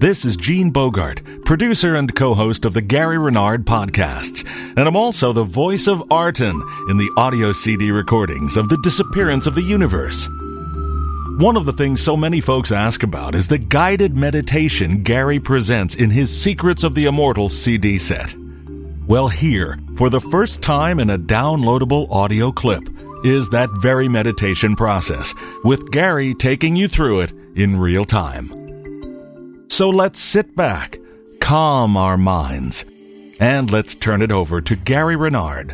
This is Gene Bogart, producer and co-host of the Gary Renard podcasts, and I'm also the voice of Arton in the audio CD recordings of The Disappearance of the Universe. One of the things so many folks ask about is the guided meditation Gary presents in his Secrets of the Immortal CD set. Well, here, for the first time in a downloadable audio clip, is that very meditation process, with Gary taking you through it in real time. So let's sit back, calm our minds, and let's turn it over to Gary Renard.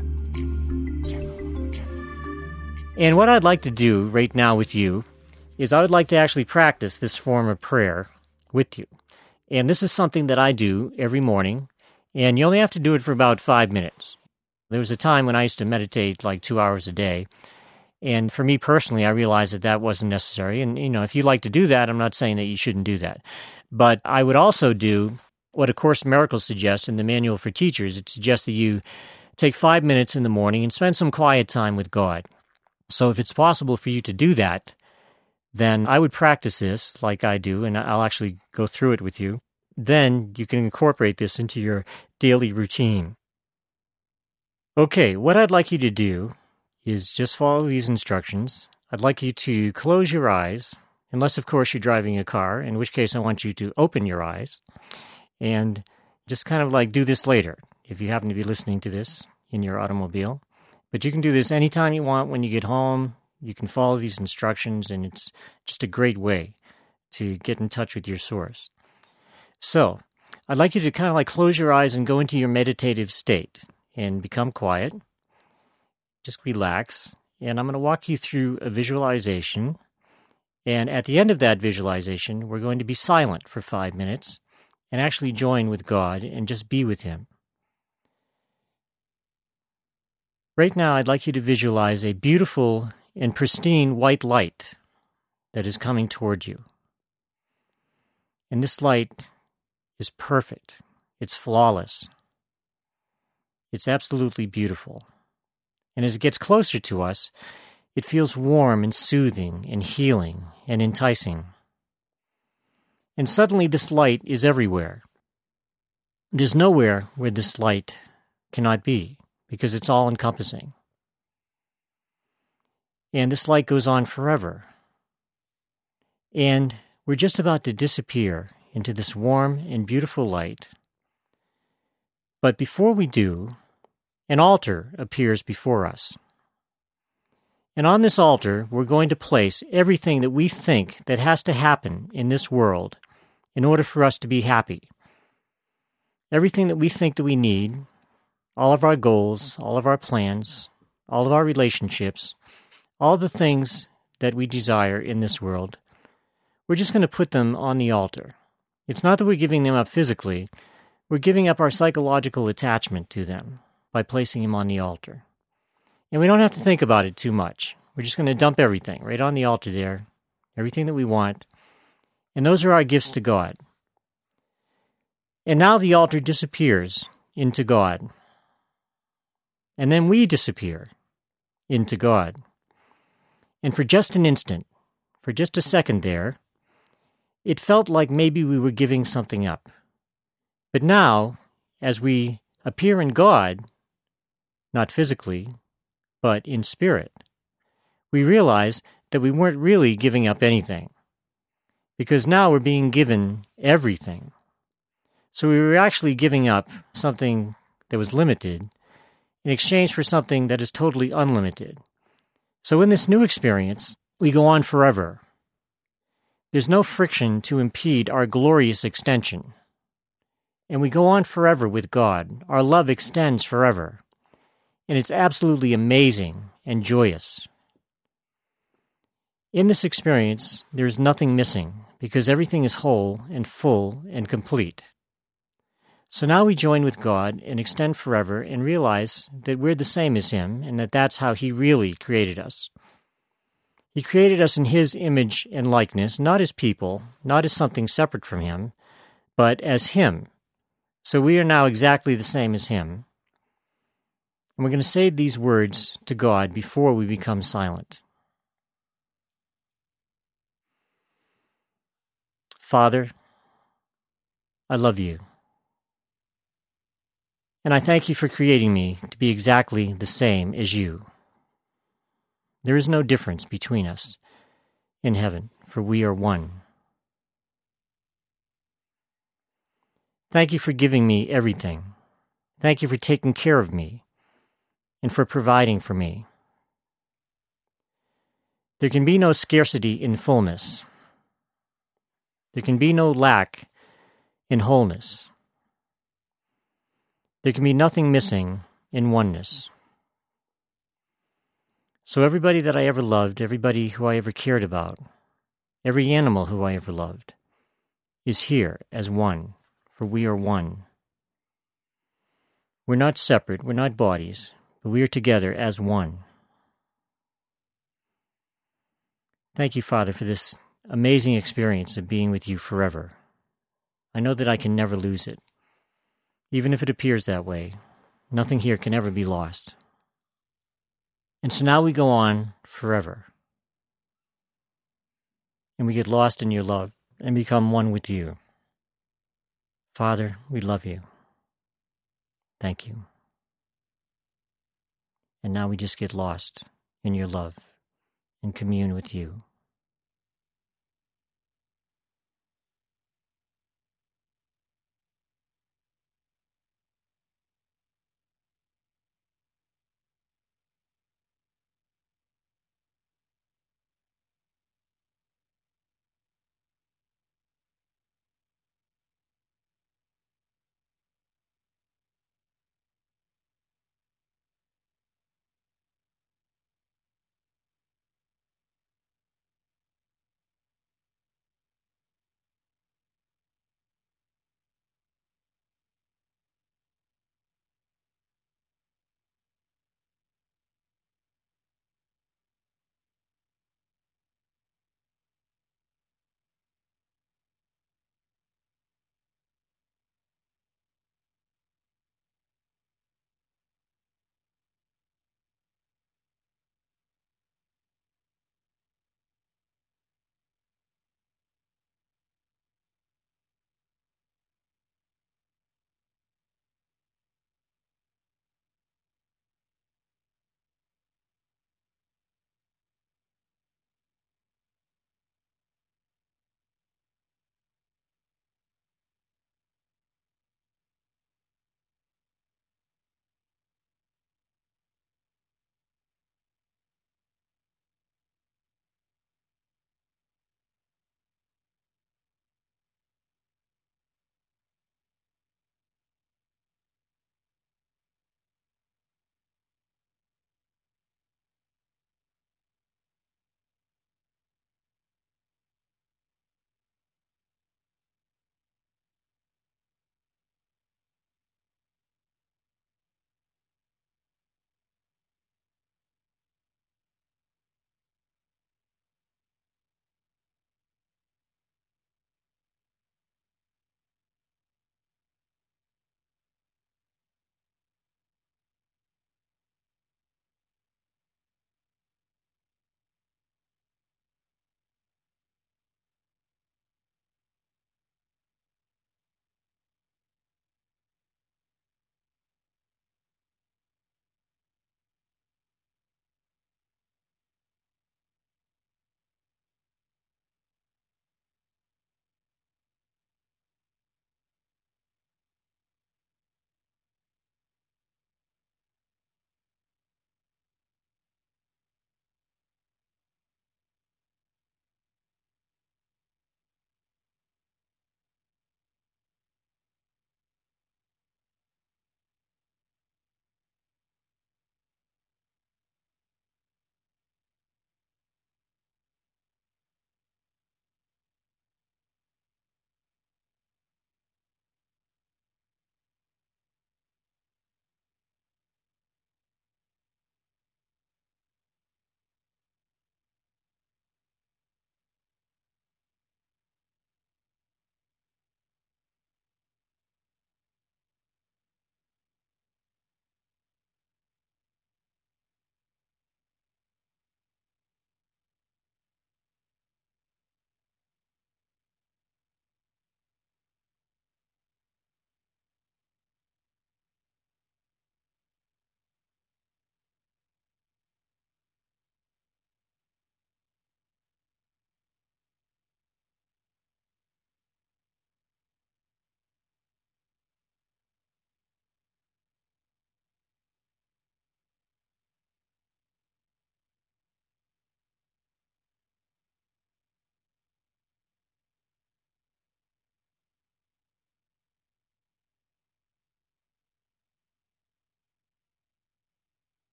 And what I'd like to do right now with you is I would like to actually practice this form of prayer with you. And this is something that I do every morning, and you only have to do it for about 5 minutes. There was a time when I used to meditate like 2 hours a day, and for me personally, I realized that that wasn't necessary. And, if you like to do that, I'm not saying that you shouldn't do that. But I would also do what A Course in Miracles suggests in the Manual for Teachers. It suggests that you take 5 minutes in the morning and spend some quiet time with God. So if it's possible for you to do that, then I would practice this like I do, and I'll actually go through it with you. Then you can incorporate this into your daily routine. Okay, what I'd like you to do is just follow these instructions. I'd like you to close your eyes, unless, of course, you're driving a car, in which case I want you to open your eyes and just kind of like do this later, if you happen to be listening to this in your automobile. But you can do this anytime you want when you get home. You can follow these instructions, and it's just a great way to get in touch with your source. So, I'd like you to kind of like close your eyes and go into your meditative state and become quiet. Just relax, and I'm going to walk you through a visualization. And at the end of that visualization, we're going to be silent for 5 minutes and actually join with God and just be with Him. Right now, I'd like you to visualize a beautiful and pristine white light that is coming toward you. And this light is perfect. It's flawless. It's absolutely beautiful. And as it gets closer to us, it feels warm and soothing and healing and enticing. And suddenly this light is everywhere. There's nowhere where this light cannot be, because it's all-encompassing. And this light goes on forever. And we're just about to disappear into this warm and beautiful light. But before we do, an altar appears before us. And on this altar, we're going to place everything that we think that has to happen in this world in order for us to be happy. Everything that we think that we need, all of our goals, all of our plans, all of our relationships, all the things that we desire in this world, we're just going to put them on the altar. It's not that we're giving them up physically, we're giving up our psychological attachment to them by placing them on the altar. And we don't have to think about it too much. We're just going to dump everything right on the altar there, everything that we want, and those are our gifts to God. And now the altar disappears into God. And then we disappear into God. And for just an instant, for just a second there, it felt like maybe we were giving something up. But now, as we appear in God, not physically, but in spirit, we realize that we weren't really giving up anything, because now we're being given everything. So we were actually giving up something that was limited in exchange for something that is totally unlimited. So in this new experience, we go on forever. There's no friction to impede our glorious extension. And we go on forever with God. Our love extends forever. And it's absolutely amazing and joyous. In this experience, there is nothing missing, because everything is whole and full and complete. So now we join with God and extend forever and realize that we're the same as Him and that that's how He really created us. He created us in His image and likeness, not as people, not as something separate from Him, but as Him. So we are now exactly the same as Him. And we're going to say these words to God before we become silent. Father, I love you. And I thank you for creating me to be exactly the same as you. There is no difference between us in heaven, for we are one. Thank you for giving me everything. Thank you for taking care of me and for providing for me. There can be no scarcity in fullness. There can be no lack in wholeness. There can be nothing missing in oneness. So everybody that I ever loved, everybody who I ever cared about, every animal who I ever loved, is here as one, for we are one. We're not separate, we're not bodies, but we are together as one. Thank you, Father, for this amazing experience of being with you forever. I know that I can never lose it. Even if it appears that way, nothing here can ever be lost. And so now we go on forever. And we get lost in your love and become one with you. Father, we love you. Thank you. And now we just get lost in your love and commune with you.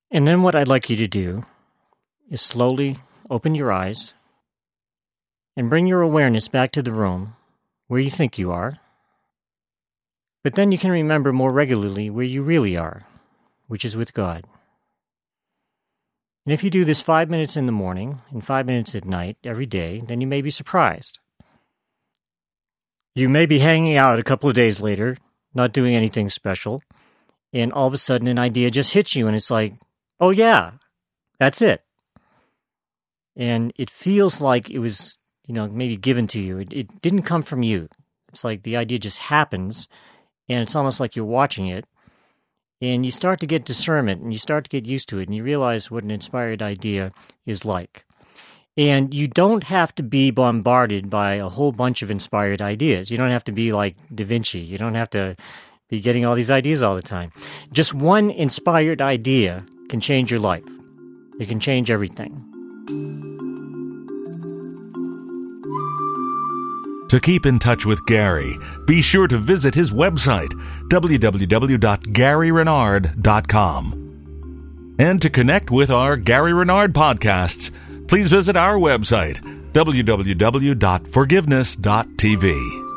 And then what I'd like you to do is slowly open your eyes and bring your awareness back to the room where you think you are. But then you can remember more regularly where you really are, which is with God. And if you do this 5 minutes in the morning and 5 minutes at night every day, then you may be surprised. You may be hanging out a couple of days later, not doing anything special, and all of a sudden an idea just hits you and it's like, oh yeah, that's it. And it feels like it was, maybe given to you. It didn't come from you. It's like the idea just happens, and it's almost like you're watching it. And you start to get discernment, and you start to get used to it, and you realize what an inspired idea is like. And you don't have to be bombarded by a whole bunch of inspired ideas. You don't have to be like Da Vinci. You don't have to be getting all these ideas all the time. Just one inspired idea can change your life. It can change everything. To keep in touch with Gary, be sure to visit his website, www.GaryRenard.com. And to connect with our Gary Renard podcasts, please visit our website, www.forgiveness.tv.